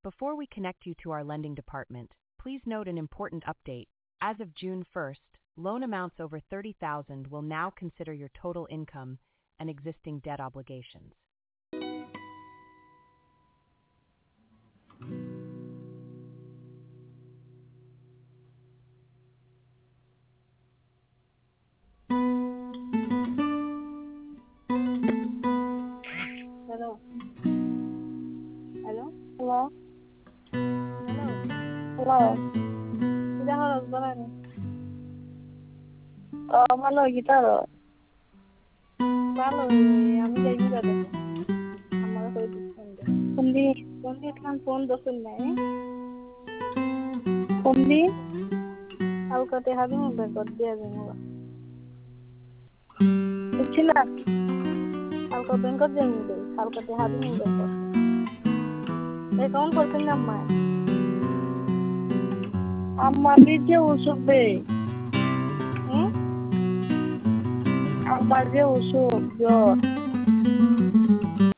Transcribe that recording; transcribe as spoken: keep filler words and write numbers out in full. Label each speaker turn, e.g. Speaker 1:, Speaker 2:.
Speaker 1: Before we connect you to our lending department, please note an important update. As of June first, loan amounts over thirty thousand will now consider your total income and existing debt obligations.
Speaker 2: Hello. Hello.
Speaker 3: Hello?
Speaker 2: Hello.
Speaker 3: Hello?
Speaker 2: Kita harus berani.
Speaker 3: Uh, mana kita loh?
Speaker 2: Balo আমি যাই না দেখো আমার করে দিচ্ছেন
Speaker 3: Kundi,
Speaker 2: কোনটি খান phone দোসন নাই
Speaker 3: kundi,
Speaker 2: কালকাতে হাবি মু বেকর দিয়া দেবো
Speaker 3: kecil lah.
Speaker 2: কালকা বেঙ্কর যাই মু দেই কালকাতে হাবি মু বেকর অ্যাকাউন্ট করছেন না মা
Speaker 3: Amma dia usuk be.
Speaker 2: Hmm
Speaker 3: Amma dia usuk, yo.